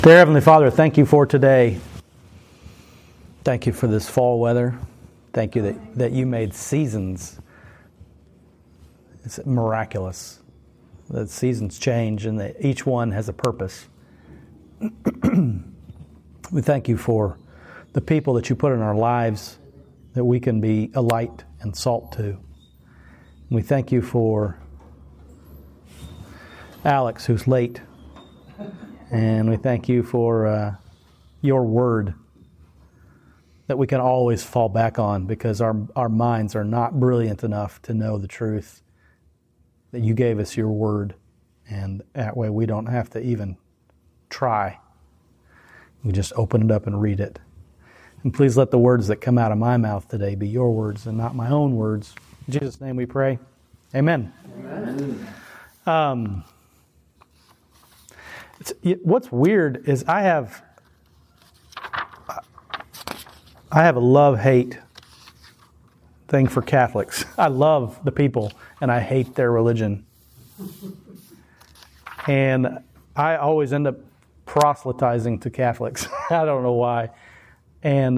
Dear Heavenly Father, thank you for today. Thank you for this fall weather. Thank you that you made seasons. It's miraculous that seasons change and that each one has a purpose. We thank you for the people that you put in our lives that we can be a light and salt to. We thank you for Alex, who's late. And we thank you for your word that we can always fall back on because our minds are not brilliant enough to know the truth. That you gave us your word, and that way we don't have to even try. We just open it up and read it. And please let the words that come out of my mouth today be your words and not my own words. In Jesus' name we pray. Amen. Amen. What's weird is I have a love-hate thing for Catholics. I love the people, and I hate their religion. And I always end up proselytizing to Catholics. I don't know why. And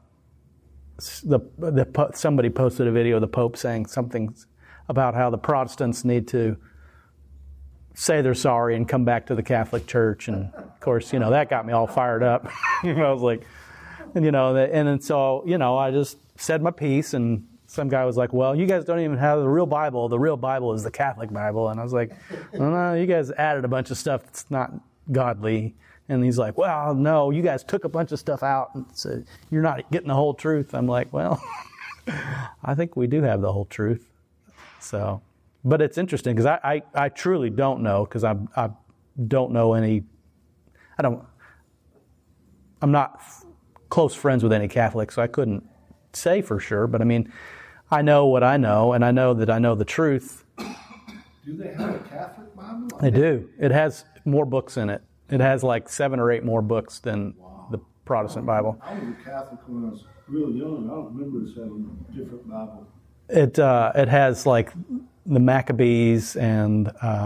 somebody posted a video of the Pope saying something about how the Protestants need to say they're sorry and come back to the Catholic Church. And of course, that got me all fired up. I was like, and so, I just said my piece, and some guy was like, well, you guys don't even have the real Bible. The real Bible is the Catholic Bible. And I was like, well, no, you guys added a bunch of stuff that's not godly. And he's like, well, no, you guys took a bunch of stuff out, and so you're not getting the whole truth. I'm like, well, I think we do have the whole truth. So, but it's interesting because I truly don't know, because I don't know any. I'm not close friends with any Catholics, so I couldn't say for sure. But I mean, I know what I know, and I know that I know the truth. Do they have a Catholic Bible? They do. It has more books in it. It has like 7 or 8 more books than the Protestant Bible. I was a Catholic when I was real young. I don't remember us having a different Bible. It has like the Maccabees and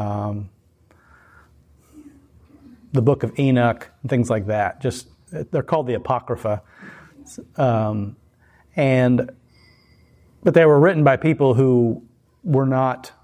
the Book of Enoch and things like that. Just they're called the Apocrypha, but they were written by people who were not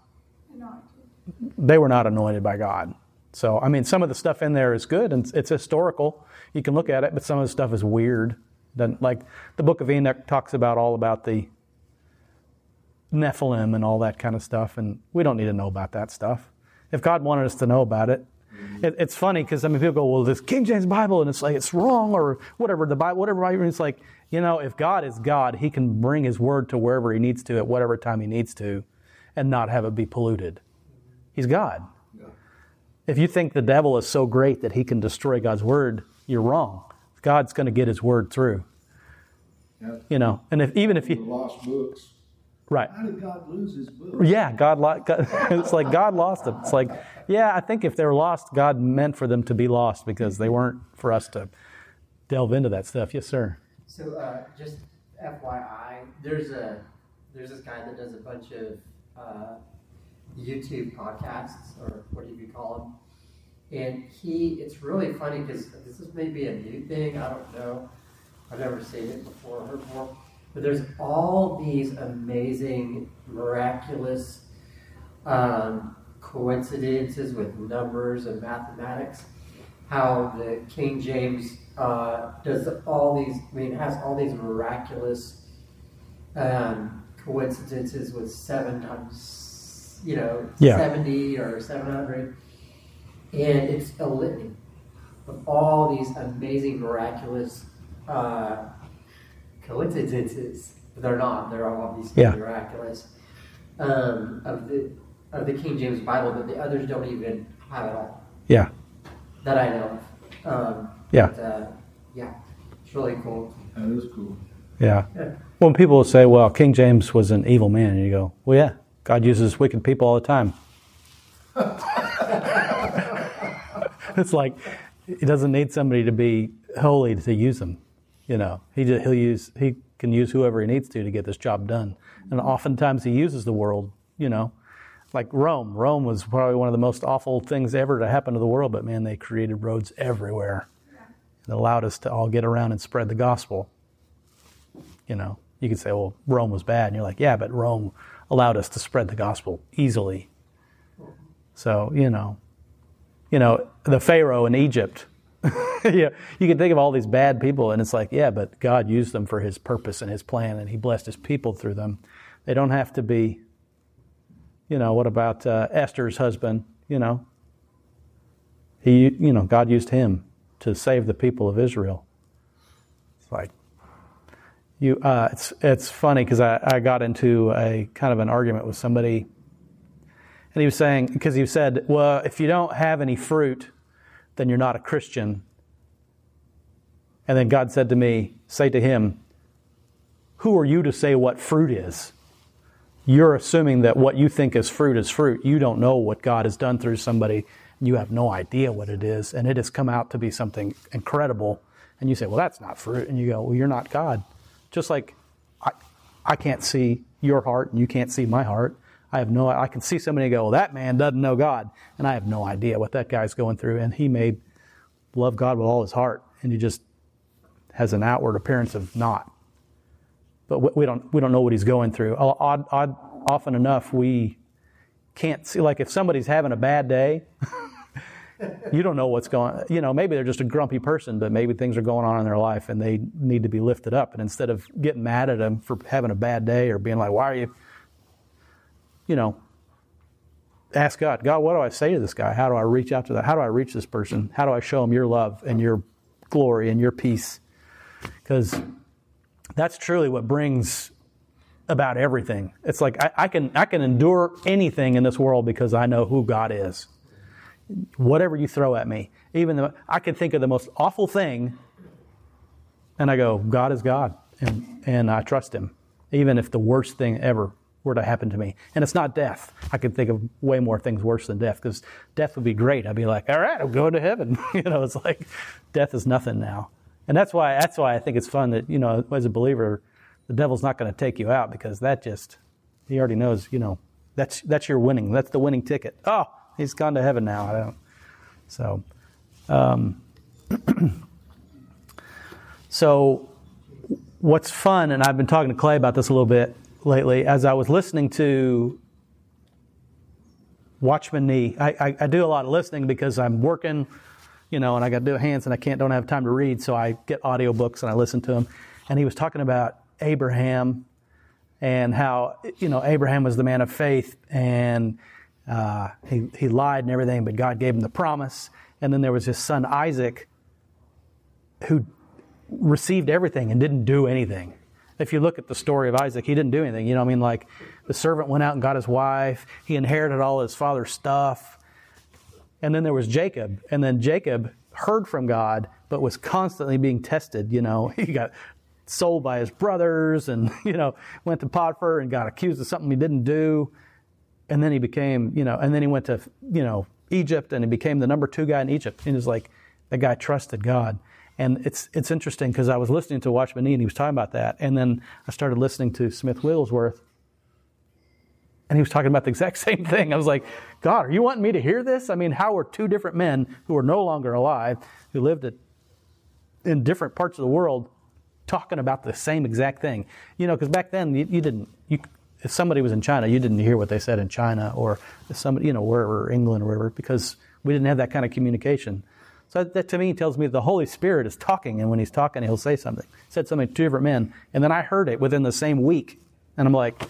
anointed by God. So, I mean, some of the stuff in there is good, and it's historical. You can look at it, but some of the stuff is weird. Like the Book of Enoch talks all about the Nephilim and all that kind of stuff, and we don't need to know about that stuff. If God wanted us to know about it, it's funny because people go, well, this King James Bible, and it's like it's wrong or whatever. The Bible, whatever. It's like, if God is God, He can bring His word to wherever He needs to at whatever time He needs to, and not have it be polluted. He's God. If you think the devil is so great that he can destroy God's word, you're wrong. God's going to get His word through. Yeah. And even if you lost books, right? How did God lose His books? Yeah, God. It's like God lost them. It's like, yeah, I think if they were lost, God meant for them to be lost because they weren't for us to delve into that stuff. Yes, sir. So, just FYI, there's this guy that does a bunch of YouTube podcasts, or what do you call them? And it's really funny because this is maybe a new thing. I don't know. I've never seen it before, heard more. But there's all these amazing, miraculous coincidences with numbers and mathematics. How the King James does all these. It has all these miraculous coincidences with 7 times. 70 or 700, and it's a litany of all these amazing, miraculous coincidences. They're not; they're all obviously miraculous of the King James Bible, but the others don't even have it all. Yeah, that I know of. But, it's really cool. That is cool. Yeah. When people will say, "Well, King James was an evil man," and you go, "Well, yeah." God uses wicked people all the time. It's like He doesn't need somebody to be holy to use them. He can use whoever He needs to get this job done. And oftentimes He uses the world. Like Rome was probably one of the most awful things ever to happen to the world. But man, they created roads everywhere. that allowed us to all get around and spread the gospel. You know, you could say, well, Rome was bad. And you're like, yeah, but Rome allowed us to spread the gospel easily. So, you know, the Pharaoh in Egypt, you can think of all these bad people, and it's like, yeah, but God used them for His purpose and His plan, and He blessed His people through them. They don't have to be, what about Esther's husband? God used him to save the people of Israel. It's like, it's funny because I got into a kind of an argument with somebody, and he was saying, because he said, well, if you don't have any fruit, then you're not a Christian. And then God said to me, say to him, who are you to say what fruit is? You're assuming that what you think is fruit is fruit. You don't know what God has done through somebody. You have no idea what it is, and it has come out to be something incredible. And you say, well, that's not fruit. And you go, well, you're not God. Just like I can't see your heart, and you can't see my heart. I can see somebody and go, well, that man doesn't know God. And I have no idea what that guy's going through. And he may love God with all his heart, and he just has an outward appearance of not. But we don't know what he's going through. Often enough, we can't see. Like if somebody's having a bad day, you don't know what's going on. Maybe they're just a grumpy person, but maybe things are going on in their life and they need to be lifted up. And instead of getting mad at them for having a bad day or being like, why are you, ask God, what do I say to this guy? How do I reach out to that? How do I reach this person? How do I show him your love and your glory and your peace? Because that's truly what brings about everything. It's like I can endure anything in this world because I know who God is. Whatever you throw at me, I can think of the most awful thing, and I go, God is God, and I trust Him, even if the worst thing ever were to happen to me. And it's not death. I could think of way more things worse than death, because death would be great. I'd be like, all right, I'm going to heaven. It's like death is nothing now. And that's why I think it's fun that, as a believer, the devil's not going to take you out, because he already knows, that's your winning. That's the winning ticket. Oh, he's gone to heaven now. So what's fun, and I've been talking to Clay about this a little bit lately, as I was listening to Watchman Nee. I do a lot of listening because I'm working, and I got to do hands, and don't have time to read, so I get audiobooks and I listen to them. And he was talking about Abraham and how, Abraham was the man of faith, and he lied and everything, but God gave him the promise. And then there was his son Isaac, who received everything and didn't do anything. If you look at the story of Isaac, he didn't do anything. Like the servant went out and got his wife. He inherited all his father's stuff. And then there was Jacob. And then Jacob heard from God, but was constantly being tested. He got sold by his brothers and, went to Potiphar and got accused of something he didn't do. And then he became, and then he went to, Egypt, and he became the number 2 guy in Egypt. And it was like, that guy trusted God. And it's interesting because I was listening to Watchman Nee, and he was talking about that. And then I started listening to Smith Wigglesworth, and he was talking about the exact same thing. I was like, God, are you wanting me to hear this? I mean, how are 2 different men who are no longer alive, who lived in different parts of the world, talking about the same exact thing? Because back then, if somebody was in China, you didn't hear what they said in China, or if somebody, wherever, England or wherever, because we didn't have that kind of communication. So that to me tells me the Holy Spirit is talking, and when He's talking, He'll say something. He said something to 2 different men, and then I heard it within the same week, and I'm like,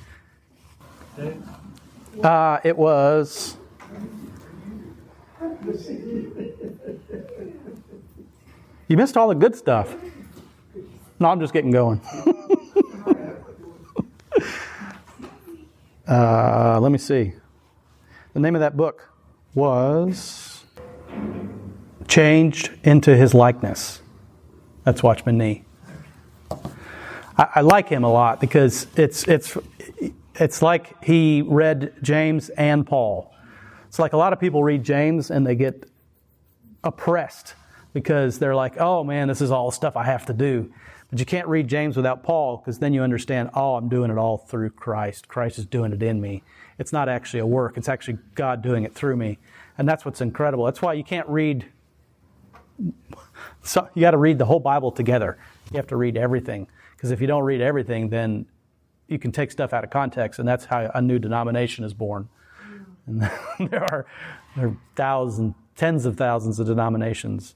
it was... You missed all the good stuff. No, I'm just getting going. Let me see. The name of that book was Changed into His Likeness. That's Watchman Nee. I like him a lot because it's like he read James and Paul. It's like a lot of people read James and they get oppressed because they're like, oh man, this is all stuff I have to do. But you can't read James without Paul, because then you understand, oh, I'm doing it all through Christ. Christ is doing it in me. It's not actually a work. It's actually God doing it through me. And that's what's incredible. That's why you can't read So you got to read the whole Bible together. You have to read everything, because if you don't read everything, then you can take stuff out of context, and that's how a new denomination is born. And there are thousands, tens of thousands of denominations.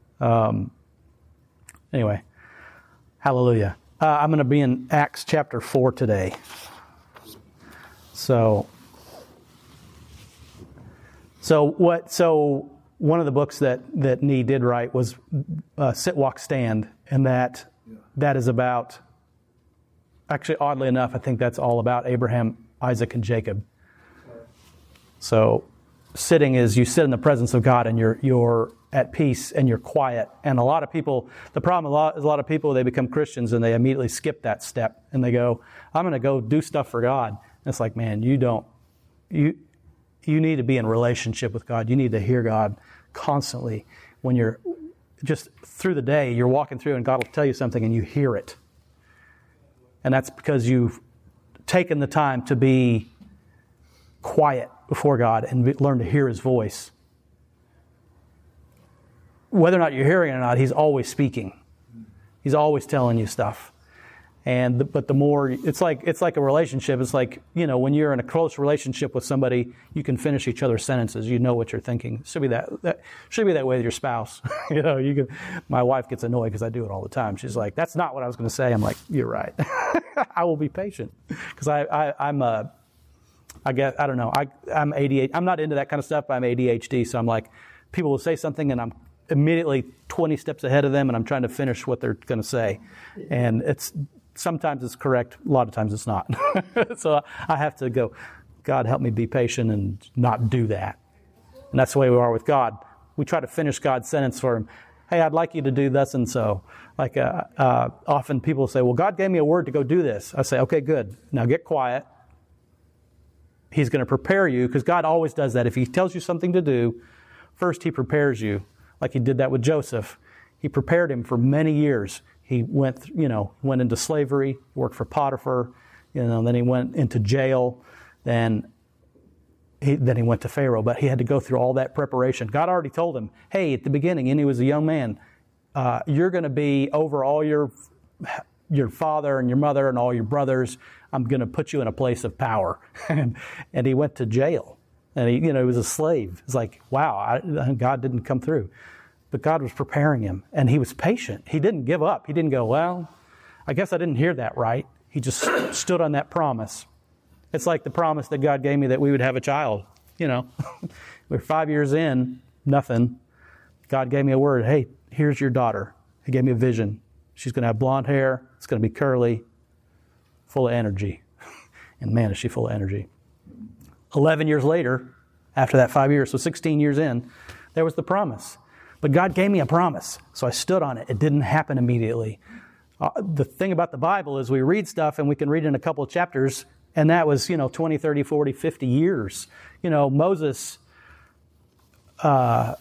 Anyway, hallelujah. I'm going to be in Acts chapter 4 today. So one of the books that Nee did write was Sit, Walk, Stand, and that is about, actually oddly enough, I think that's all about Abraham, Isaac, and Jacob. So sitting is you sit in the presence of God and you're at peace and you're quiet. And a lot of people, the problem is a lot of people, they become Christians and they immediately skip that step and they go, I'm going to go do stuff for God. And it's like, man, you need to be in relationship with God. You need to hear God constantly. When you're just through the day, you're walking through and God will tell you something and you hear it. And that's because you've taken the time to be quiet before God and learn to hear His voice. Whether or not you're hearing it or not, He's always speaking. He's always telling you stuff. But the more, it's like a relationship. It's like, when you're in a close relationship with somebody, you can finish each other's sentences. You know what you're thinking. It should be that way with your spouse. My wife gets annoyed because I do it all the time. She's like, "That's not what I was going to say." I'm like, "You're right." I will be patient because I'm ADHD. I'm not into that kind of stuff, but I'm ADHD. So I'm like, people will say something and I'm immediately 20 steps ahead of them and I'm trying to finish what they're going to say. And sometimes it's correct, a lot of times it's not. So I have to go, God, help me be patient and not do that. And that's the way we are with God. We try to finish God's sentence for Him. Hey, I'd like you to do this and so. Like often people say, well, God gave me a word to go do this. I say, okay, good. Now get quiet. He's going to prepare you, because God always does that. If He tells you something to do, first He prepares you, like He did that with Joseph. He prepared him for many years. He went into slavery, worked for Potiphar, then he went into jail, then he went to Pharaoh. But he had to go through all that preparation. God already told him, hey, at the beginning, and he was a young man, you're going to be over all your father and your mother and all your brothers. I'm going to put you in a place of power. And he went to jail. And he was a slave. It's like, wow, God didn't come through. But God was preparing him, and he was patient. He didn't give up. He didn't go, well, I guess I didn't hear that right. He just stood on that promise. It's like the promise that God gave me that we would have a child. We're 5 years in, nothing. God gave me a word. Hey, here's your daughter. He gave me a vision. She's going to have blonde hair. It's going to be curly, full of energy. And man, is she full of energy. 11 years later, after that 5 years, so 16 years in, there was the promise. But God gave me a promise, so I stood on it. It didn't happen immediately. The thing about the Bible is we read stuff, and we can read in a couple of chapters, and that was, 20, 30, 40, 50 years. Moses, God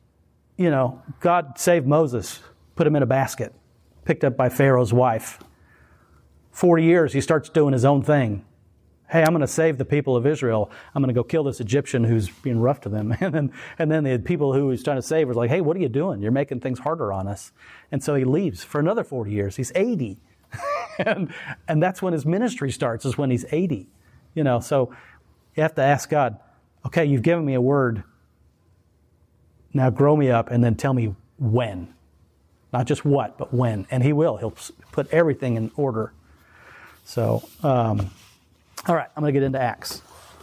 saved Moses, put him in a basket, picked up by Pharaoh's wife. 40 years, he starts doing his own thing. Hey, I'm going to save the people of Israel. I'm going to go kill this Egyptian who's being rough to them. And then the people who he's trying to save was like, hey, what are you doing? You're making things harder on us. And so he leaves for another 40 years. He's 80. and that's when his ministry starts, is when he's 80. So you have to ask God, okay, you've given me a word. Now grow me up and then tell me when. Not just what, but when. And He will. He'll put everything in order. So, all right, I'm going to get into Acts.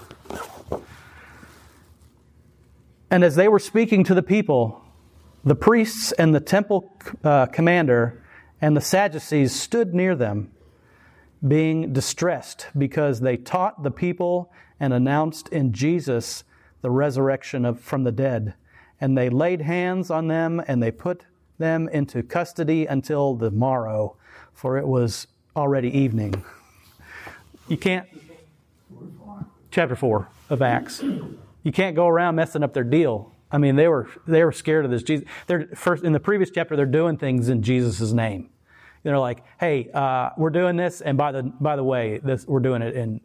And as they were speaking to the people, the priests and the temple commander and the Sadducees stood near them, being distressed because they taught the people and announced in Jesus the resurrection from the dead. And they laid hands on them and they put them into custody until the morrow, for it was already evening. You can't... Chapter 4 of Acts. You can't go around messing up their deal. I mean, they were scared of this Jesus. First, in the previous chapter, they're doing things in Jesus' name. They're like, hey, we're doing this, and by the way, we're doing it in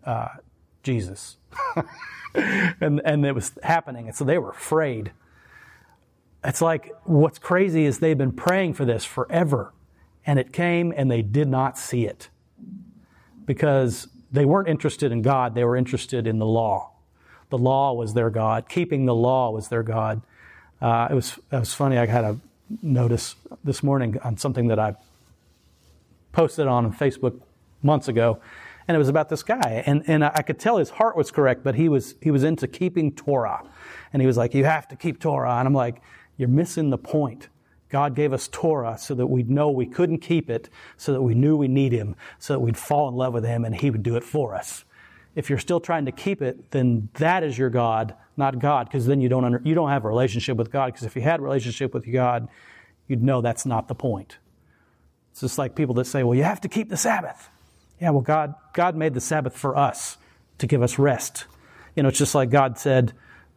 Jesus. and it was happening, and so they were afraid. it's like what's crazy is they've been praying for this forever. And it came and they did not see it. Because they weren't interested in God, they were interested in the law. The law was their God. Keeping the law was their God. It was funny, I had a notice this morning on something that I posted on Facebook months ago, and it was about this guy, and I could tell his heart was correct, but he was into keeping Torah, and he was like, you have to keep Torah, and I'm like, you're missing the point. God gave us Torah so that we'd know we couldn't keep it, so that we knew we need Him, so that we'd fall in love with Him and He would do it for us. If you're still trying to keep it, then that is your God, not God, because then you don't have a relationship with God, because if you had a relationship with God, you'd know that's not the point. It's just like people that say, well, you have to keep the Sabbath. Yeah, well, God made the Sabbath for us to give us rest. It's just like God said,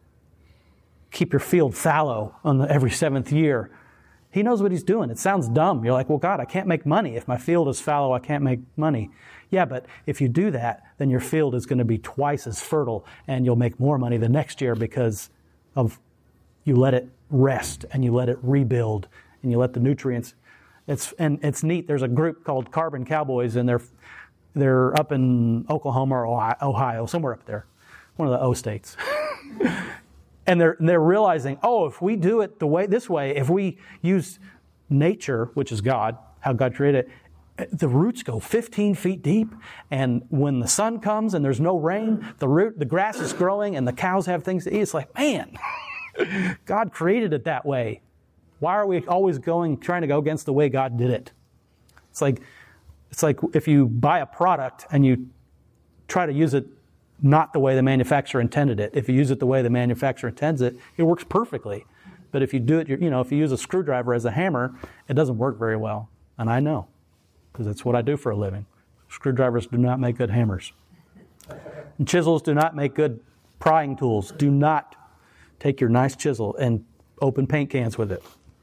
keep your field fallow on every seventh year. He knows what He's doing. It sounds dumb. You're like, well, God, I can't make money. If my field is fallow, I can't make money. Yeah, but if you do that, then your field is going to be twice as fertile, and you'll make more money the next year because of you let it rest, and you let it rebuild, and you let the nutrients. It's neat. There's a group called Carbon Cowboys, and they're up in Oklahoma or Ohio, somewhere up there, one of the O states. And they're realizing, if we do it this way, if we use nature, which is God, how God created it, the roots go 15 feet deep, and when the sun comes and there's no rain, the grass is growing and the cows have things to eat. It's like, man, God created it that way. Why are we always trying to go against the way God did it? It's like if you buy a product and you try to use it not the way the manufacturer intended it. If you use it the way the manufacturer intends it, it works perfectly. But if you do it, if you use a screwdriver as a hammer, it doesn't work very well. And I know, because that's what I do for a living. Screwdrivers do not make good hammers. And chisels do not make good prying tools. Do not take your nice chisel and open paint cans with it.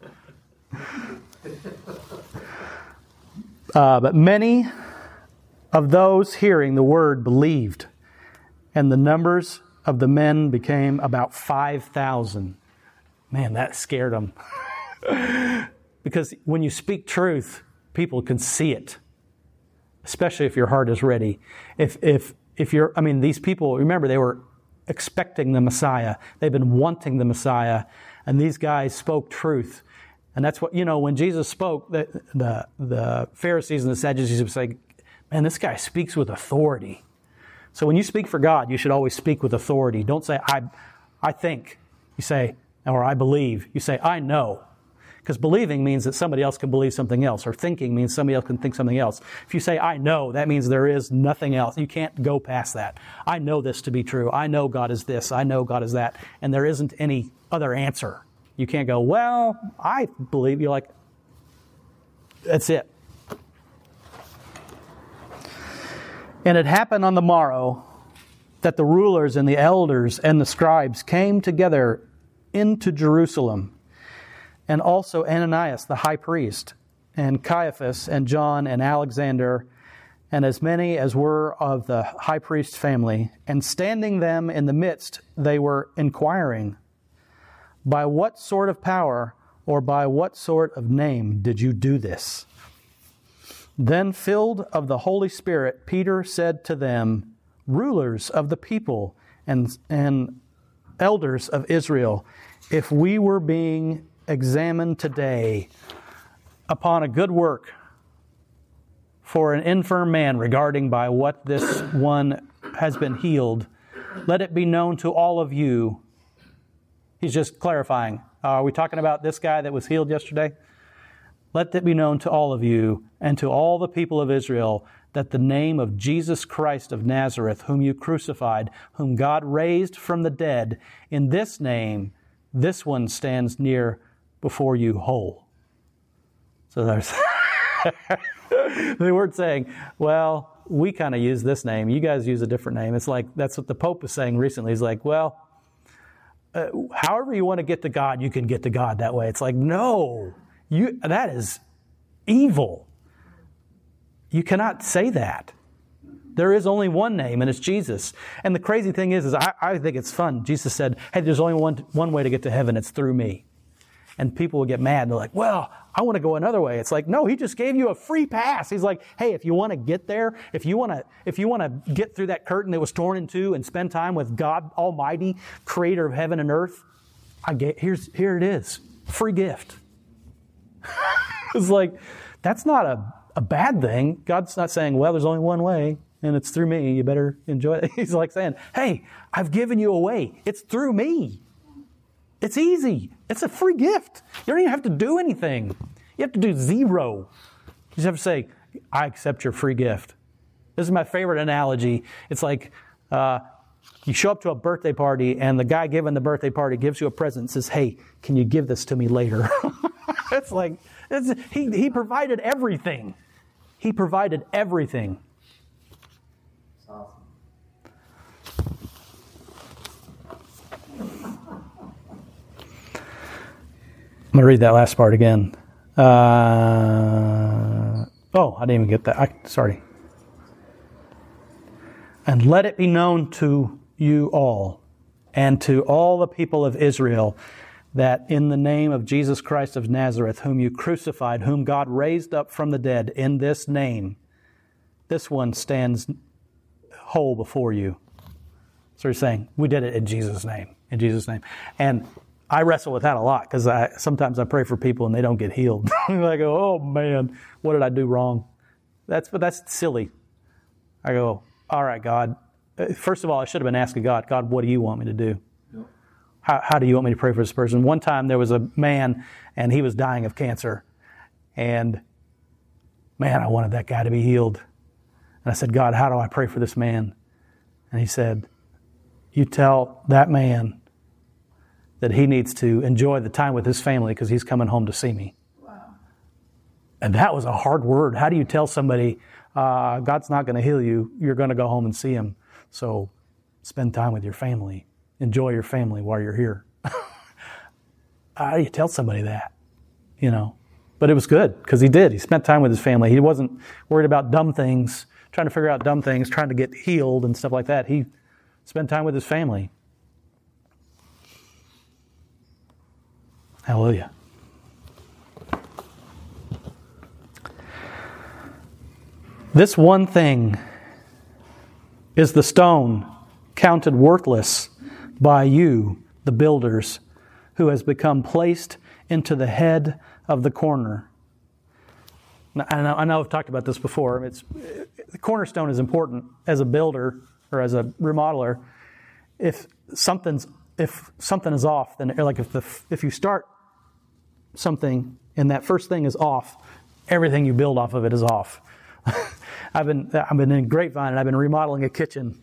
But many of those hearing the word believed, and the numbers of the men became about 5,000. Man, that scared them. Because when you speak truth, people can see it, especially if your heart is ready. If you're, these people, remember, they were expecting the Messiah. They've been wanting the Messiah, and these guys spoke truth. And that's what, when Jesus spoke, the Pharisees and the Sadducees would say, man, this guy speaks with authority. So when you speak for God, you should always speak with authority. Don't say, I think. You say, or I believe. You say, I know. Because believing means that somebody else can believe something else, or thinking means somebody else can think something else. If you say, I know, that means there is nothing else. You can't go past that. I know this to be true. I know God is this. I know God is that. And there isn't any other answer. You can't go, well, I believe. You're like, that's it. And it happened on the morrow that the rulers and the elders and the scribes came together into Jerusalem, and also Ananias the high priest, and Caiaphas, and John, and Alexander, and as many as were of the high priest's family. And standing them in the midst, they were inquiring, by what sort of power or by what sort of name did you do this? Then, filled of the Holy Spirit, Peter said to them, rulers of the people and elders of Israel, if we were being examined today upon a good work for an infirm man regarding by what this one has been healed, let it be known to all of you. He's just clarifying. Are we talking about this guy that was healed yesterday? Let it be known to all of you and to all the people of Israel that the name of Jesus Christ of Nazareth, whom you crucified, whom God raised from the dead, in this name, this one stands near before you whole. So there's they weren't saying, well, we kind of use this name. You guys use a different name. It's like, that's what the Pope was saying recently. He's like, well, however you want to get to God, you can get to God that way. It's like, no. That is evil. You cannot say that. There is only one name, and it's Jesus. And the crazy thing is I think it's fun. Jesus said, hey, there's only one way to get to heaven. It's through me. And people will get mad. They're like, well, I want to go another way. It's like, no, he just gave you a free pass. He's like, hey, if you want to get there, if you want to get through that curtain that was torn in two and spend time with God Almighty, creator of heaven and earth, here it is. Free gift. It's like, that's not a bad thing. God's not saying, well, there's only one way, and it's through me. You better enjoy it. He's like saying, hey, I've given you a way. It's through me. It's easy. It's a free gift. You don't even have to do anything. You have to do zero. You just have to say, I accept your free gift. This is my favorite analogy. It's like you show up to a birthday party and the guy giving the birthday party gives you a present and says, hey, can you give this to me later? It's like, he provided everything. He provided everything. That's awesome. I'm going to read that last part again. I didn't even get that. Sorry. And let it be known to you all and to all the people of Israel that in the name of Jesus Christ of Nazareth, whom you crucified, whom God raised up from the dead, in this name, this one stands whole before you. So he's saying, we did it in Jesus' name. In Jesus' name. And I wrestle with that a lot because sometimes I pray for people and they don't get healed. I go, oh man, what did I do wrong? That's silly. I go, all right, God. First of all, I should have been asking God, what do you want me to do? Yep. How do you want me to pray for this person? One time there was a man and he was dying of cancer. And man, I wanted that guy to be healed. And I said, God, how do I pray for this man? And he said, you tell that man that he needs to enjoy the time with his family because he's coming home to see me. Wow. And that was a hard word. How do you tell somebody, God's not going to heal you, you're going to go home and see him. So spend time with your family. Enjoy your family while you're here. How do you tell somebody that? But it was good because he did. He spent time with his family. He wasn't worried about dumb things, trying to figure out dumb things, trying to get healed and stuff like that. He spent time with his family. Hallelujah. This one thing is the stone counted worthless by you, the builders, who has become placed into the head of the corner. Now, I know I've talked about this before. The cornerstone is important as a builder or as a remodeler. If something is off, then like if you start something and that first thing is off, everything you build off of it is off. I've been in Grapevine and I've been remodeling a kitchen,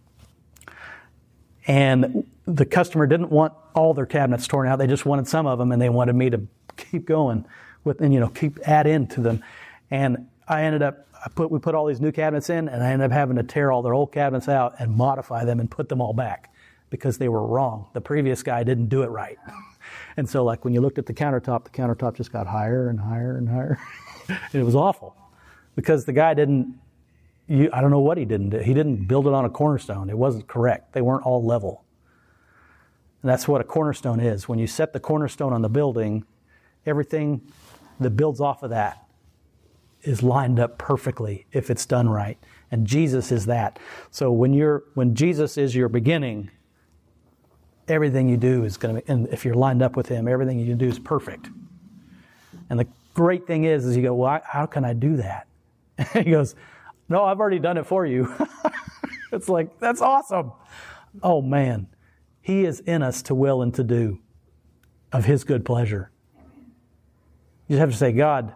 and the customer didn't want all their cabinets torn out. They just wanted some of them, and they wanted me to keep going with and add into them. And I ended up we put all these new cabinets in, and I ended up having to tear all their old cabinets out and modify them and put them all back because they were wrong. The previous guy didn't do it right. And so like when you looked at the countertop just got higher and higher and higher. And it was awful because the guy I don't know what he didn't do. He didn't build it on a cornerstone. It wasn't correct. They weren't all level. And that's what a cornerstone is. When you set the cornerstone on the building, everything that builds off of that is lined up perfectly if it's done right. And Jesus is that. So when Jesus is your beginning, everything you do is going to be, and if you're lined up with him, everything you do is perfect. And the great thing is you go, well, how can I do that? And he goes, no, I've already done it for you. It's like, that's awesome. Oh man, he is in us to will and to do of his good pleasure. You just have to say, God,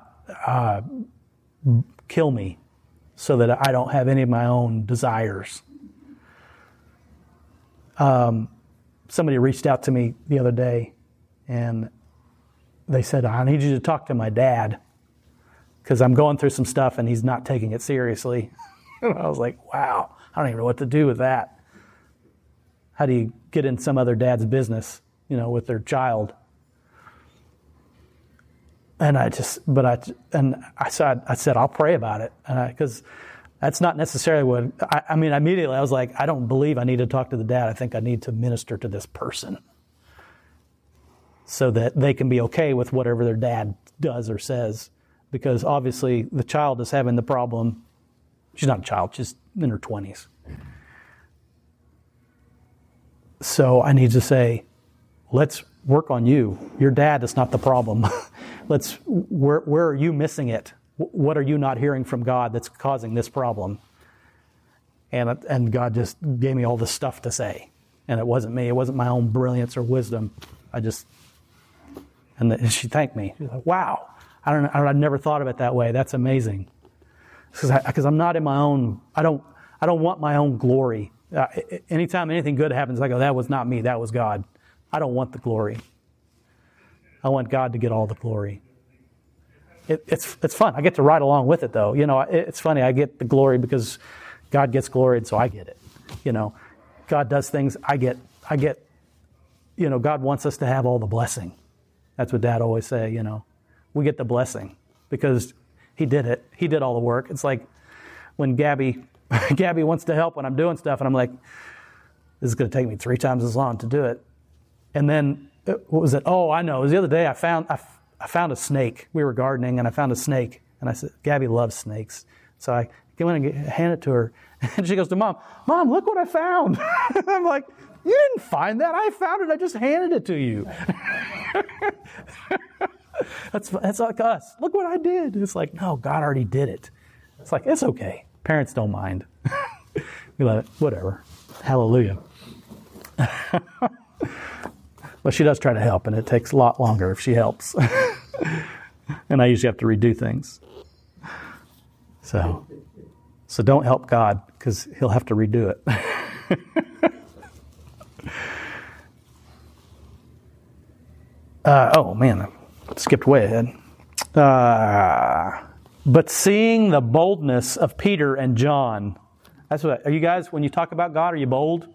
kill me so that I don't have any of my own desires. Somebody reached out to me the other day and they said, I need you to talk to my dad because I'm going through some stuff and he's not taking it seriously. And I was like, wow, I don't even know what to do with that. How do you get in some other dad's business, with their child? And I said, I'll pray about it. Because that's not necessarily what, immediately I was like, I don't believe I need to talk to the dad. I think I need to minister to this person. so that they can be okay with whatever their dad does or says. Because obviously the child is having the problem. She's not a child, she's in her 20s. So I need to say, let's work on you. Your dad is not the problem. Where are you missing it? What are you not hearing from God that's causing this problem? And God just gave me all this stuff to say. And it wasn't me. It wasn't my own brilliance or wisdom. And she thanked me. She's like, wow, I never thought of it that way. That's amazing. Because I'm not in my own, I don't want my own glory. Anytime anything good happens, I go, that was not me, that was God. I don't want the glory. I want God to get all the glory. It's fun. I get to ride along with it, though. It's funny. I get the glory because God gets glory, and so I get it. God does things. I get. God wants us to have all the blessing. That's what Dad always say. We get the blessing because He did it. He did all the work. It's like when Gabby wants to help when I'm doing stuff, and I'm like, this is going to take me 3 times as long to do it. And then, what was it? Oh, I know. It was the other day I found a snake. We were gardening, and I found a snake. And I said, Gabby loves snakes. So I go in and hand it to her. And she goes to Mom, look what I found. I'm like, you didn't find that. I found it. I just handed it to you. That's like us. Look what I did. It's like, no, God already did it. It's like, it's okay. Parents don't mind. We let it, whatever. Hallelujah. But she does try to help, and it takes a lot longer if she helps. And I usually have to redo things. So don't help God, because He'll have to redo it. Oh, man, I skipped way ahead. But seeing the boldness of Peter and John, are you guys, when you talk about God, are you bold?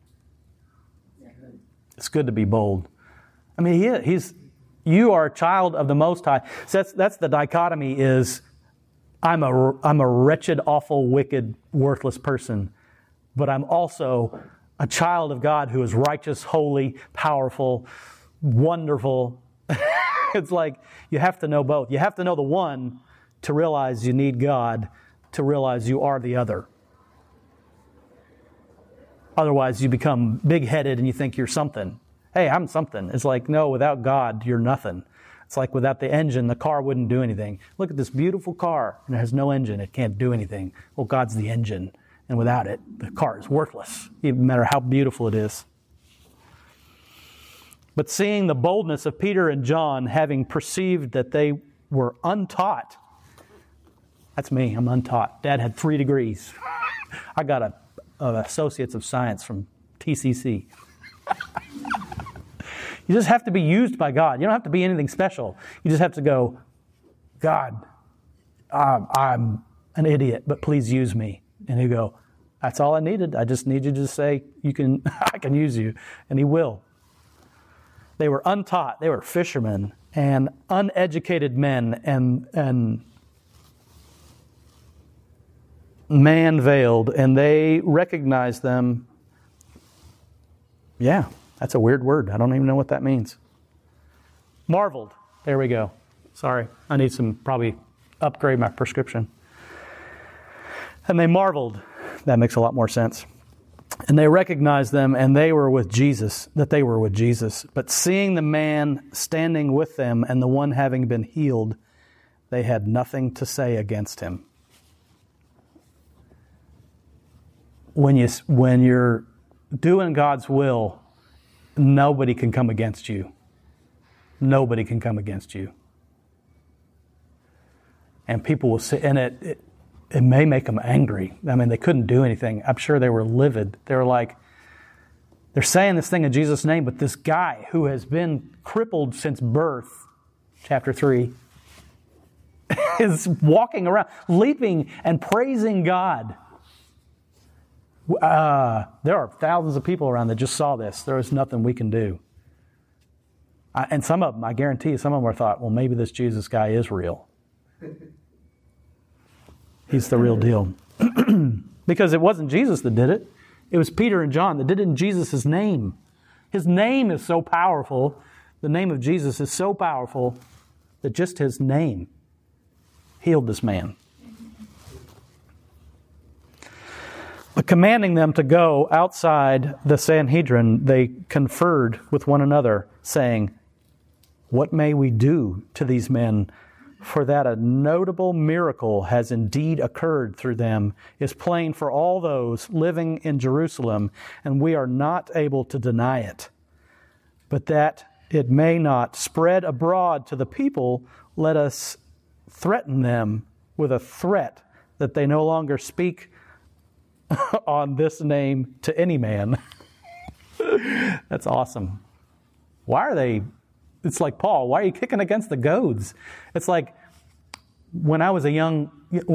It's good to be bold. I mean, you are a child of the Most High. So that's the dichotomy is, I'm a wretched, awful, wicked, worthless person, but I'm also a child of God who is righteous, holy, powerful, wonderful. It's like you have to know both. You have to know the one to realize you need God, to realize you are the other. Otherwise, you become big-headed and you think you're something. Hey, I'm something. It's like, no, without God, you're nothing. It's like without the engine, the car wouldn't do anything. Look at this beautiful car, and it has no engine. It can't do anything. Well, God's the engine, and without it, the car is worthless, even no matter how beautiful it is. But seeing the boldness of Peter and John, having perceived that they were untaught. That's me, I'm untaught. Dad had 3 degrees. I got an Associates of Science from TCC. You just have to be used by God. You don't have to be anything special. You just have to go, God, I'm an idiot, but please use me. And He'll go, that's all I needed. I just need you to say, I can use you. And He will. They were untaught. They were fishermen and uneducated men and man-veiled, and they recognized them. Yeah, that's a weird word. I don't even know what that means. Marveled. There we go. Sorry, I need probably upgrade my prescription. And they marveled. That makes a lot more sense. And they recognized them, and they were with Jesus, that they were with Jesus. But seeing the man standing with them and the one having been healed, they had nothing to say against him. When you're doing God's will, nobody can come against you. Nobody can come against you. And people will say, and it may make them angry. I mean, they couldn't do anything. I'm sure they were livid. They were like, they're saying this thing in Jesus' name, but this guy who has been crippled since birth, chapter 3, is walking around, leaping and praising God. There are thousands of people around that just saw this. There is nothing we can do. And some of them, I guarantee you, some of them are thought, well, maybe this Jesus guy is real. He's the real deal. Because it wasn't Jesus that did it. It was Peter and John that did it in Jesus' name. His name is so powerful The name of Jesus is so powerful that just his name healed this man. But commanding them to go outside the Sanhedrin, they conferred with one another, saying, "What may we do to these men? For that a notable miracle has indeed occurred through them is plain for all those living in Jerusalem, and we are not able to deny it. But that it may not spread abroad to the people, let us threaten them with a threat that they no longer speak on this name to any man." That's awesome. Why are they... It's like, Paul, why are you kicking against the goads? It's like when I was young,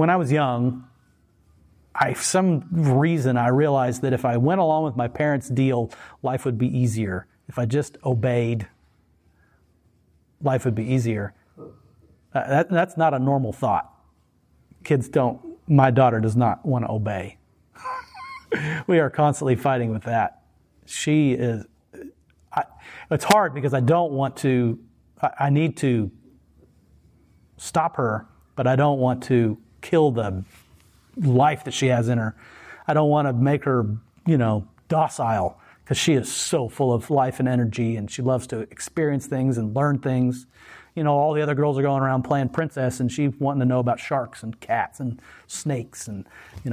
some reason I realized that if I went along with my parents' deal, life would be easier. If I just obeyed, life would be easier. That's not a normal thought. Kids don't, my daughter does not want to obey. We are constantly fighting with that. She is... It's hard because I don't want to, I need to stop her, but I don't want to kill the life that she has in her. I don't want to make her, docile, because she is so full of life and energy, and she loves to experience things and learn things. All the other girls are going around playing princess, and she's wanting to know about sharks and cats and snakes, and,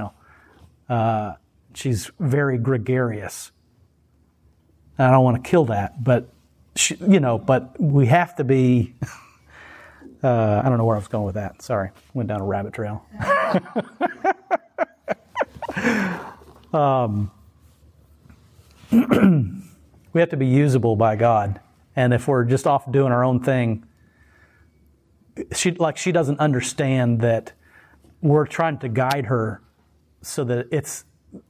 she's very gregarious. I don't want to kill that, but but we have to be. I don't know where I was going with that. Sorry, went down a rabbit trail. We have to be usable by God, and if we're just off doing our own thing, she doesn't understand that we're trying to guide her so that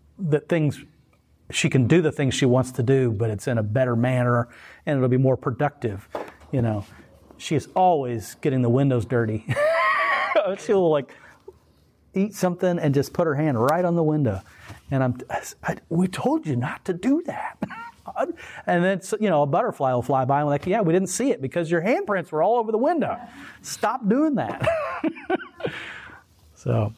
she can do the things she wants to do, but it's in a better manner, and it'll be more productive. She is always getting the windows dirty. She'll eat something and just put her hand right on the window, and we told you not to do that. And then a butterfly will fly by, and we're like, yeah, we didn't see it because your handprints were all over the window. Stop doing that. So.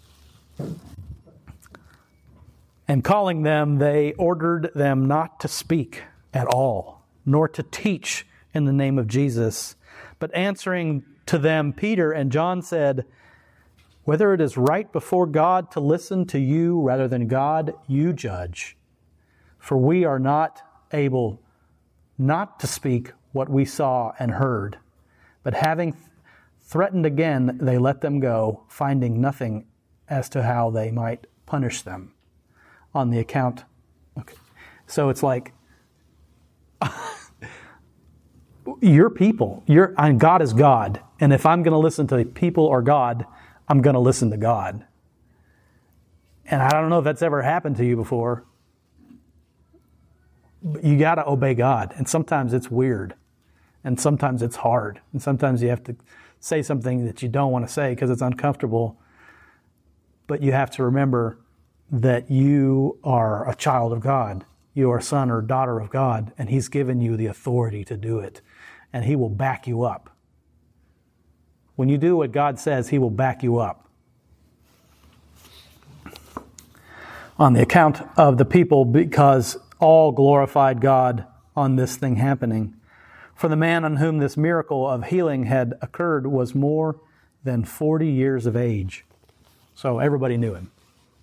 And calling them, they ordered them not to speak at all, nor to teach in the name of Jesus. But answering to them, Peter and John said, "Whether it is right before God to listen to you rather than God, you judge. For we are not able not to speak what we saw and heard." But having threatened again, they let them go, finding nothing as to how they might punish them. On the account, okay. So it's like, your people, God is God. And if I'm going to listen to people or God, I'm going to listen to God. And I don't know if that's ever happened to you before, but you got to obey God. And sometimes it's weird. And sometimes it's hard. And sometimes you have to say something that you don't want to say because it's uncomfortable. But you have to remember that you are a child of God. You are a son or daughter of God, and He's given you the authority to do it, and He will back you up. When you do what God says, He will back you up. On the account of the people, because all glorified God on this thing happening. For the man on whom this miracle of healing had occurred was more than 40 years of age. So everybody knew him.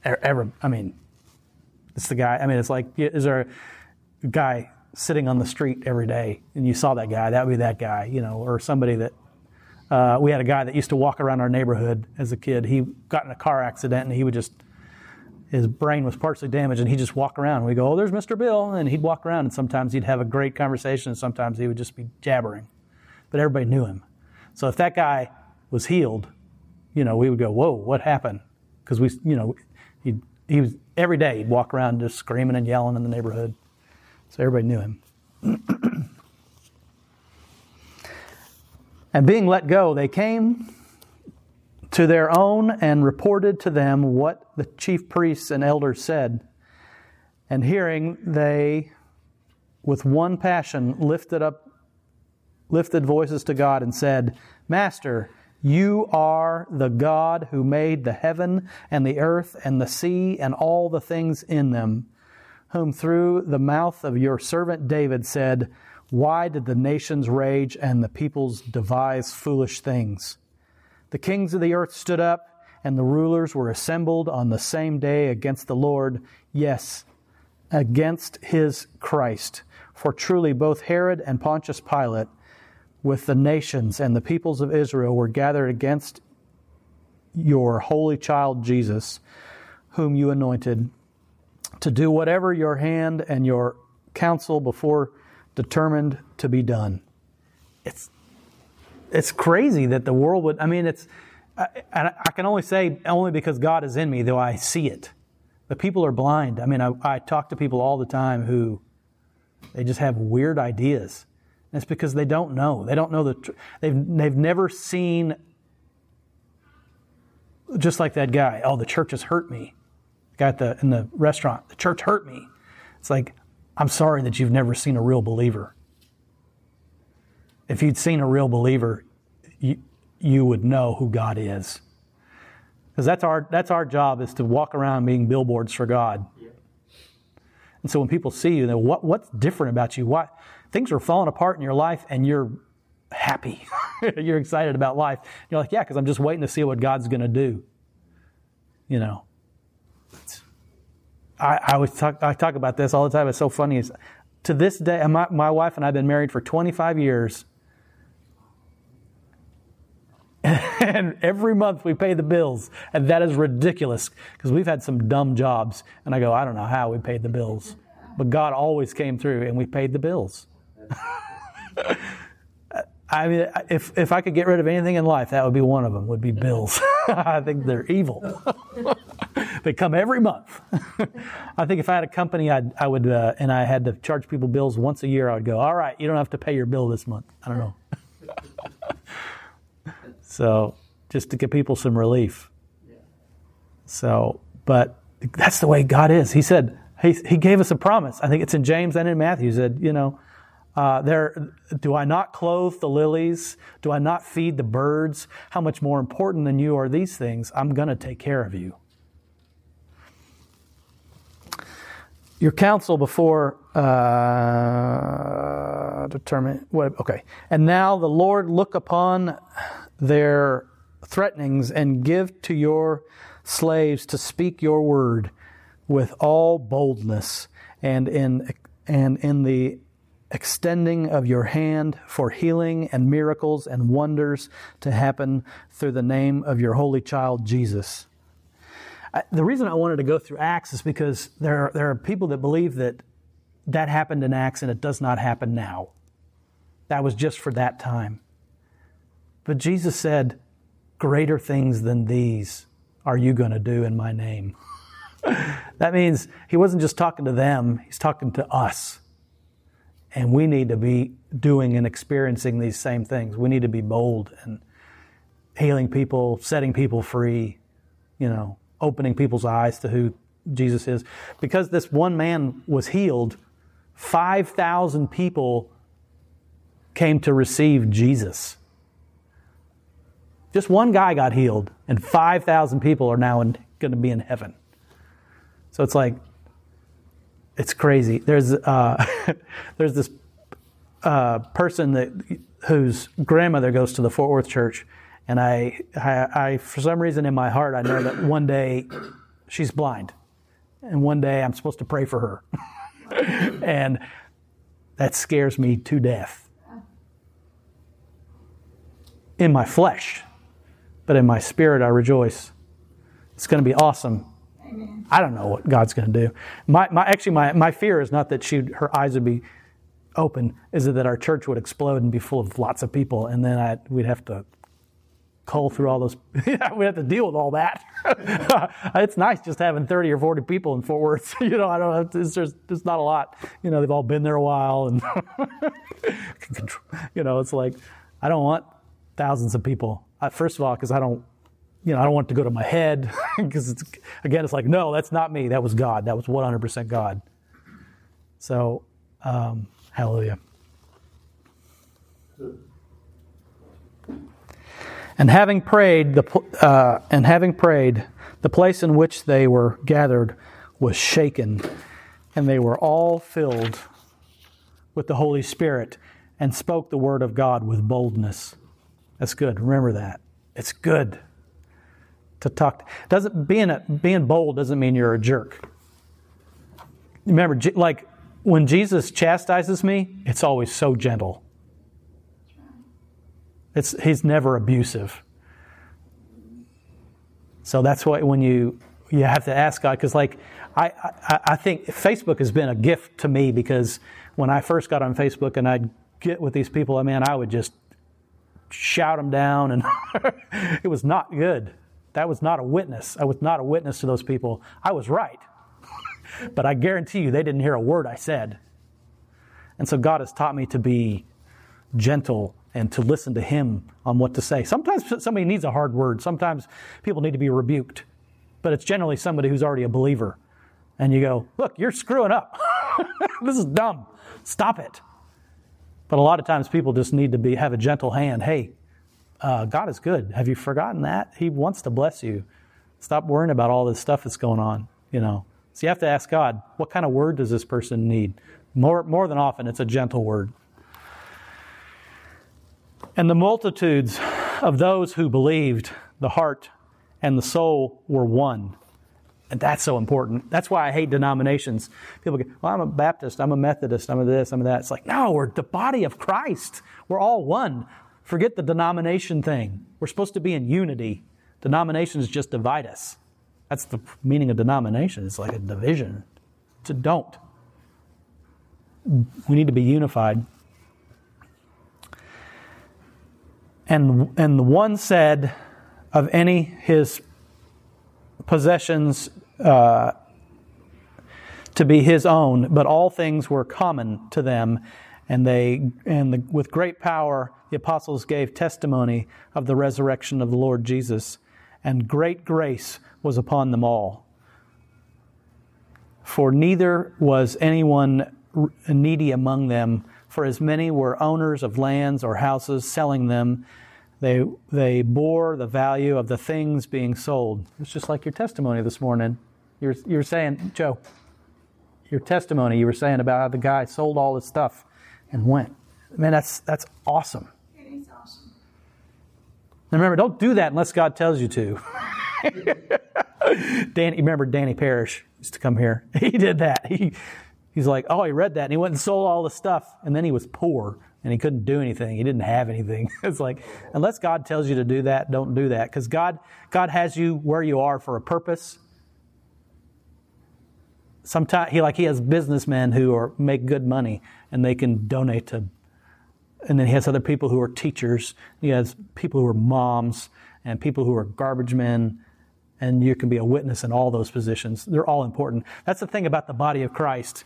It's the guy. It's like, is there a guy sitting on the street every day and you saw that guy? That would be that guy, or somebody that, we had a guy that used to walk around our neighborhood as a kid. He got in a car accident and he would his brain was partially damaged and he'd just walk around. We go, "Oh, there's Mr. Bill." And he'd walk around and sometimes he'd have a great conversation and sometimes he would just be jabbering. But everybody knew him. So if that guy was healed, we would go, "Whoa, what happened?" Because he was every day he'd walk around just screaming and yelling in the neighborhood. So everybody knew him. And being let go, they came to their own and reported to them what the chief priests and elders said. And hearing, they, with one passion, lifted up lifted voices to God and said, Master, you are the God who made the heaven and the earth and the sea and all the things in them, whom through the mouth of your servant David said, Why did the nations rage and the peoples devise foolish things? The kings of the earth stood up, and the rulers were assembled on the same day against the Lord, yes, against his Christ. For truly both Herod and Pontius Pilate, with the nations and the peoples of Israel, were gathered against your holy child Jesus, whom you anointed, to do whatever your hand and your counsel before determined to be done. It's crazy that the world would, I can only say, only because God is in me, though I see it. But people are blind. I talk to people all the time who, they just have weird ideas. And it's because they don't know. They don't know they've never seen, just like that guy, the church has hurt me. The guy in the restaurant, the church hurt me. It's like, I'm sorry that you've never seen a real believer. If you'd seen a real believer, you would know who God is. Because that's our job, is to walk around being billboards for God. Yeah. And so when people see you, what's different about you? Why things are falling apart in your life and you're happy. You're excited about life. You're like, yeah, because I'm just waiting to see what God's going to do. I talk about this all the time. It's so funny. To this day, my wife and I have been married for 25 years. And every month we pay the bills. And that is ridiculous because we've had some dumb jobs. And I go, I don't know how we paid the bills. But God always came through and we paid the bills. If I could get rid of anything in life, that would be one of them, would be bills. I think they're evil. They come every month. I think if I had a company, I would, and I had to charge people bills once a year, I would go, all right, you don't have to pay your bill this month. I don't know. So, just to give people some relief. So, but that's the way God is. He said, He gave us a promise. I think it's in James and in Matthew. He said, do I not clothe the lilies? Do I not feed the birds? How much more important than you are these things? I'm going to take care of you. Your counsel before determine what? Okay. And now the Lord look upon their threatenings and give to your slaves to speak your word with all boldness and in the extending of your hand for healing and miracles and wonders to happen through the name of your holy child Jesus. The reason I wanted to go through Acts is because there are people that believe that happened in Acts and it does not happen now. That was just for that time. But Jesus said, greater things than these are you going to do in my name. That means He wasn't just talking to them, He's talking to us. And we need to be doing and experiencing these same things. We need to be bold and healing people, setting people free, opening people's eyes to who Jesus is. Because this one man was healed, 5,000 people came to receive Jesus. Just one guy got healed, and 5,000 people are now going to be in heaven. So it's like, it's crazy. There's this person whose grandmother goes to the Fort Worth church, and I for some reason in my heart I know that one day she's blind, and one day I'm supposed to pray for her, and that scares me to death. In my flesh, but in my spirit I rejoice. It's going to be awesome. Amen. I don't know what God's going to do. My fear is not that her eyes would be open, is that our church would explode and be full of lots of people, and then we'd have to cull through all those. We'd have to deal with all that. It's nice just having 30 or 40 people in Fort Worth. I don't know. There's not a lot. They've all been there a while, and it's like I don't want thousands of people. First of all, because I don't want it to go to my head, because it's like, no, that's not me. That was God. That was 100% God. So, hallelujah. And having prayed, the place in which they were gathered was shaken, and they were all filled with the Holy Spirit and spoke the word of God with boldness. That's good. Remember that. It's good to talk. Being bold doesn't mean you're a jerk. Remember, like when Jesus chastises me, it's always so gentle. He's never abusive. So that's why when you have to ask God, because like I think Facebook has been a gift to me, because when I first got on Facebook and I'd get with these people, I would just shout them down, and it was not good. That was not a witness. I was not a witness to those people. I was right. But I guarantee you they didn't hear a word I said. And so God has taught me to be gentle and to listen to Him on what to say. Sometimes somebody needs a hard word. Sometimes people need to be rebuked. But it's generally somebody who's already a believer. And you go, look, you're screwing up. This is dumb. Stop it. But a lot of times people just need to have a gentle hand. Hey, God is good. Have you forgotten that? He wants to bless you. Stop worrying about all this stuff that's going on, So you have to ask God, what kind of word does this person need? More than often, it's a gentle word. And the multitudes of those who believed, the heart and the soul were one. And that's so important. That's why I hate denominations. People go, well, I'm a Baptist, I'm a Methodist, I'm a this, I'm a that. It's like, no, we're the body of Christ. We're all one. Forget the denomination thing. We're supposed to be in unity. Denominations just divide us. That's the meaning of denomination. It's like a division. Don't. We need to be unified. And the one said of any his possessions to be his own, but all things were common to them, with great power the apostles gave testimony of the resurrection of the Lord Jesus, and great grace was upon them all. For neither was anyone needy among them, for as many were owners of lands or houses, selling them, they bore the value of the things being sold. It's just like your testimony this morning. You're saying, Joe, your testimony, you were saying about how the guy sold all his stuff and went. Man, that's awesome. It is awesome. And remember, don't do that unless God tells you to. Remember Danny Parrish used to come here. He did that. He's like, oh, he read that, and he went and sold all the stuff, and then he was poor, and he couldn't do anything. He didn't have anything. It's like, unless God tells you to do that, don't do that, because God has you where you are for a purpose. Sometimes he has businessmen who make good money, and they can donate to. And then he has other people who are teachers. He has people who are moms and people who are garbage men. And you can be a witness in all those positions. They're all important. That's the thing about the body of Christ.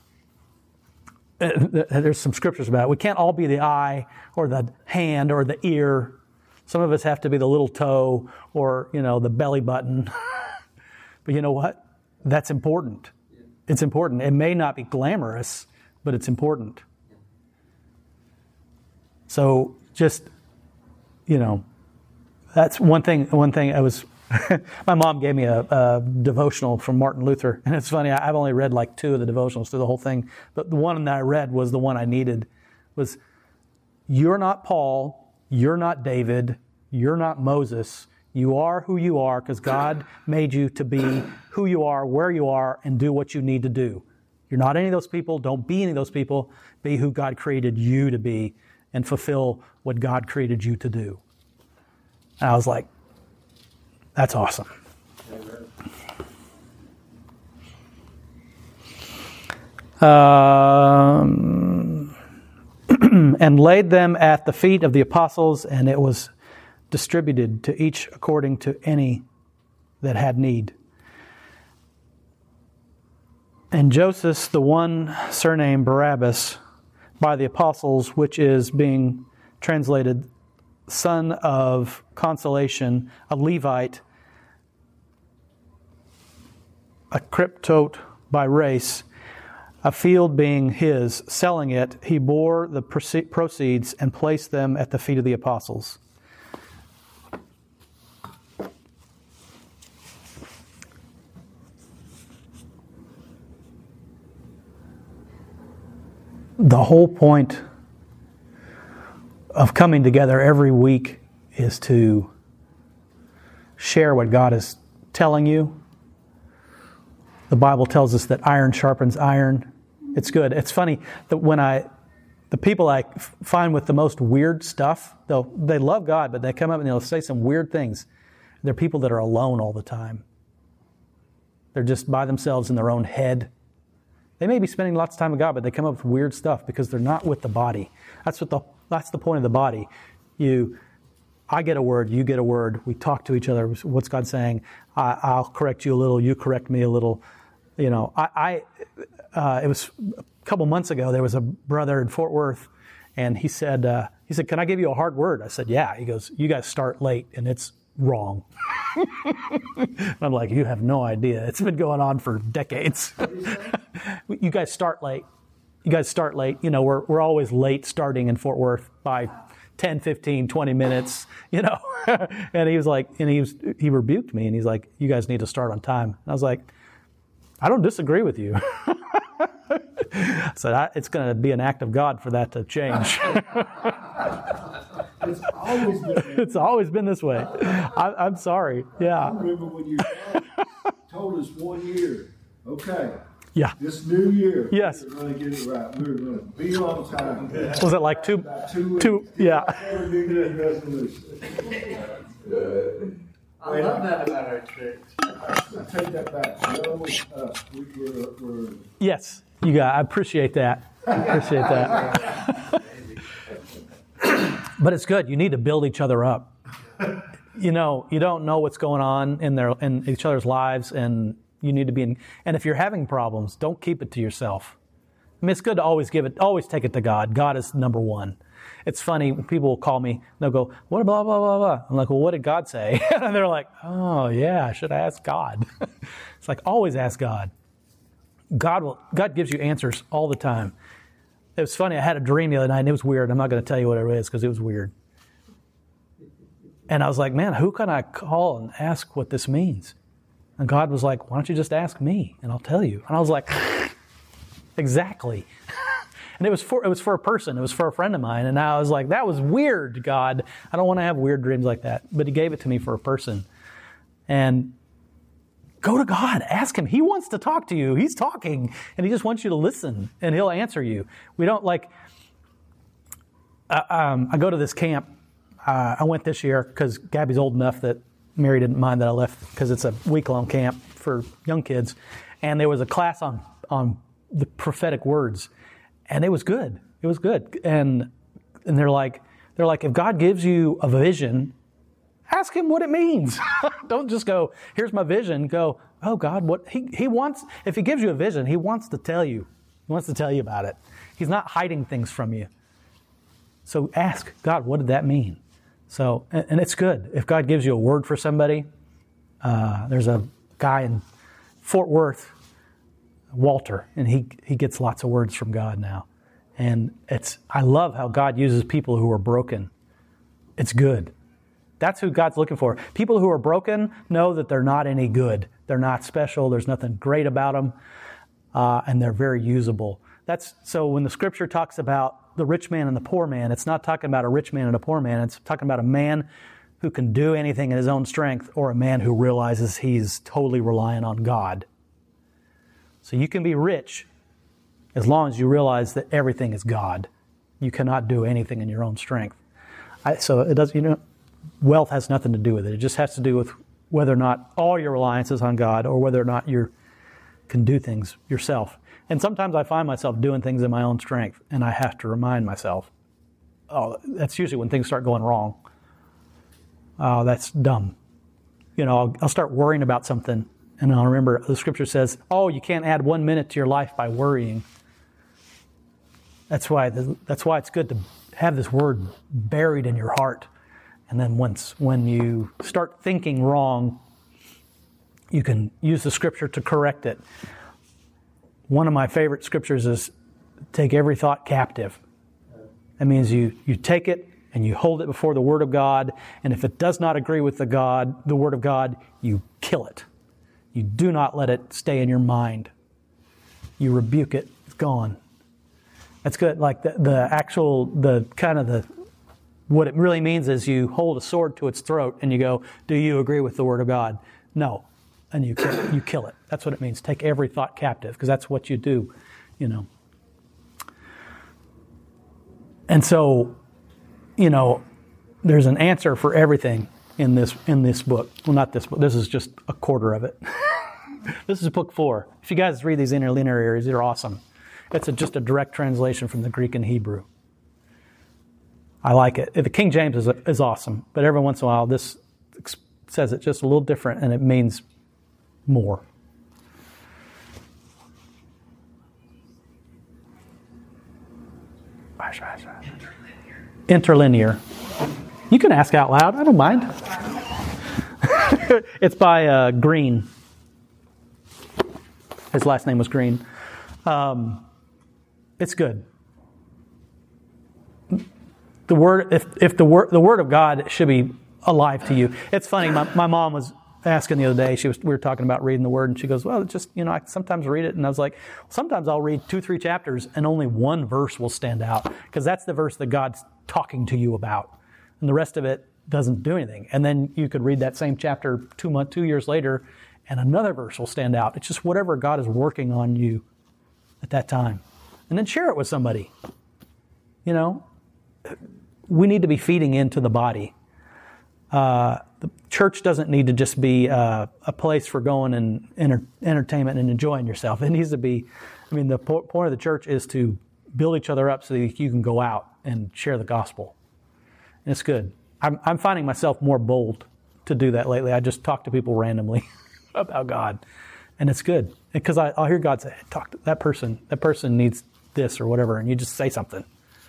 There's some scriptures about it. We can't all be the eye or the hand or the ear. Some of us have to be the little toe or, the belly button. But you know what? That's important. It's important. It may not be glamorous, but it's important. So just, that's one thing I was, my mom gave me a devotional from Martin Luther. And it's funny, I've only read like 2 of the devotionals through the whole thing. But the one that I read was the one I needed. Was, you're not Paul, you're not David, you're not Moses. You are who you are because God made you to be who you are, where you are, and do what you need to do. You're not any of those people. Don't be any of those people. Be who God created you to be and fulfill what God created you to do. And I was like, that's awesome. And laid them at the feet of the apostles, and it was distributed to each according to any that had need. And Joseph, the one surnamed Barabbas, by the apostles, which is being translated son of consolation, a Levite, a Cryptote by race, a field being his, selling it, he bore the proceeds and placed them at the feet of the apostles. The whole point of coming together every week is to share what God is telling you. The Bible tells us that iron sharpens iron. It's good. It's funny that when the people I find with the most weird stuff, they love God, but they come up and they'll say some weird things. They're people that are alone all the time. They're just by themselves in their own head. They may be spending lots of time with God, but they come up with weird stuff because they're not with the body. That's the point of the body. I get a word, you get a word. We talk to each other. What's God saying? I'll correct you a little. You correct me a little. You know, it was a couple months ago. There was a brother in Fort Worth, and he said, "Can I give you a hard word?" I said, "Yeah." He goes, "You guys start late, and it's wrong." I'm like, "You have no idea. It's been going on for decades." You guys start late. You guys start late. You know, we're always late starting in Fort Worth by 10, 15, 20 minutes, you know. And he was like, he rebuked me, and he's like, "You guys need to start on time." And I was like, "I don't disagree with you." I said, it's going to be an act of God for that to change. It's always been this way. I'm sorry. Yeah. I remember when you told us 1 year, okay, yeah, this new year, yes, we're going to get it right. We're going to be on time. Was it like two? Yeah. New Year's resolution. I love that about our church. I take that back. No, we're Yes, I appreciate that. But it's good. You need to build each other up. You know, you don't know what's going on in each other's lives, and you need to be in. And if you're having problems, don't keep it to yourself. I mean, it's good to always take it to God. God is number one. It's funny when people call me, they'll go, "What blah blah blah blah?" I'm like, "Well, what did God say?" And they're like, "Oh yeah, I should ask God." It's like, always ask God. God gives you answers all the time. It was funny. I had a dream the other night, and it was weird. I'm not going to tell you what it is because it was weird. And I was like, "Man, who can I call and ask what this means?" And God was like, "Why don't you just ask me, and I'll tell you." And I was like, "Exactly." And it was for a person. It was for a friend of mine. And I was like, "That was weird, God. I don't want to have weird dreams like that." But He gave it to me for a person. And go to God. Ask Him. He wants to talk to you. He's talking. And He just wants you to listen. And He'll answer you. We don't I go to this camp. I went this year because Gabby's old enough that Mary didn't mind that I left because it's a week-long camp for young kids. And there was a class on the prophetic words. And it was good. It was good. And they're like, if God gives you a vision, ask Him what it means. Don't just go, "Here's my vision." Go, "Oh God, what He wants." If He gives you a vision, He wants to tell you. He wants to tell you about it. He's not hiding things from you. So ask God, what did that mean? So, and it's good. If God gives you a word for somebody, there's a guy in Fort Worth, Walter, and he gets lots of words from God now. And I love how God uses people who are broken. It's good. That's who God's looking for. People who are broken know that they're not any good. They're not special. There's nothing great about them. And they're very usable. So when the Scripture talks about the rich man and the poor man, it's not talking about a rich man and a poor man. It's talking about a man who can do anything in his own strength, or a man who realizes he's totally reliant on God. So you can be rich as long as you realize that everything is God. You cannot do anything in your own strength. So it does. Wealth has nothing to do with it. It just has to do with whether or not all your reliance is on God, or whether or not you can do things yourself. And sometimes I find myself doing things in my own strength, and I have to remind myself, "Oh, that's usually when things start going wrong. Oh, that's dumb." I'll start worrying about something. And I'll remember the Scripture says, "Oh, you can't add 1 minute to your life by worrying." That's why it's good to have this word buried in your heart. And then when you start thinking wrong, you can use the Scripture to correct it. One of my favorite scriptures is take every thought captive. That means you take it and you hold it before the Word of God, and if it does not agree with the Word of God, you kill it. You do not let it stay in your mind. You rebuke it. It's gone. That's good. Like what it really means is you hold a sword to its throat and you go, do you agree with the Word of God? No. And you kill it. That's what it means. Take every thought captive, because that's what you do, you know. And so, you know, there's an answer for everything in this book. Well, not this book. This is just a quarter of it. This is book 4. If you guys read these interlinearies, they're awesome. It's just a direct translation from the Greek and Hebrew. I like it. The King James is awesome, but every once in a while this says it just a little different, and it means more. Interlinear. You can ask out loud. I don't mind. It's by Green. His last name was Green. It's good. The word, if the word of God should be alive to you. It's funny. My mom was asking the other day. We were talking about reading the Word, and she goes, "Well, it's just, you know, I sometimes read it." And I was like, "Sometimes I'll read 2-3 chapters, and only one verse will stand out, because that's the verse that God's talking to you about, and the rest of it doesn't do anything." And then you could read that same chapter 2 years later, and another verse will stand out. It's just whatever God is working on you at that time, and then share it with somebody. You know, we need to be feeding into the body. The church doesn't need to just be a place for going and entertainment and enjoying yourself. It needs to be, the point of the church is to build each other up so that you can go out and share the gospel. And it's good. I'm finding myself more bold to do that lately. I just talk to people randomly about God. And it's good. Because I'll hear God say, talk to that person. That person needs this or whatever. And you just say something.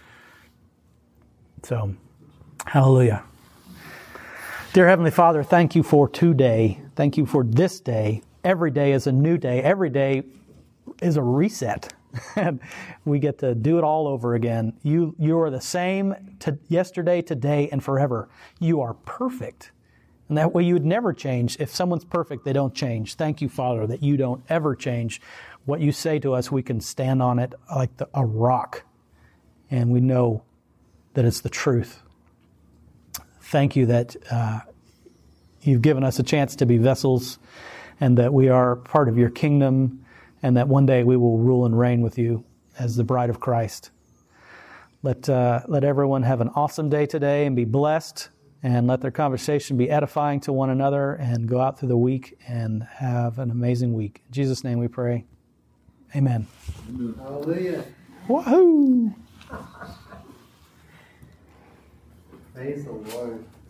So, hallelujah. Dear Heavenly Father, thank you for today. Thank you for this day. Every day is a new day. Every day is a reset. And we get to do it all over again. You are the same yesterday, today, and forever. You are perfect. And that way you would never change. If someone's perfect, they don't change. Thank you, Father, that you don't ever change. What you say to us, we can stand on it like a rock. And we know that it's the truth. Thank you that you've given us a chance to be vessels, and that we are part of your kingdom, and that one day we will rule and reign with you as the bride of Christ. Let everyone have an awesome day today and be blessed, and let their conversation be edifying to one another, and go out through the week and have an amazing week. In Jesus' name we pray. Amen. Hallelujah. Woohoo! Praise the Lord.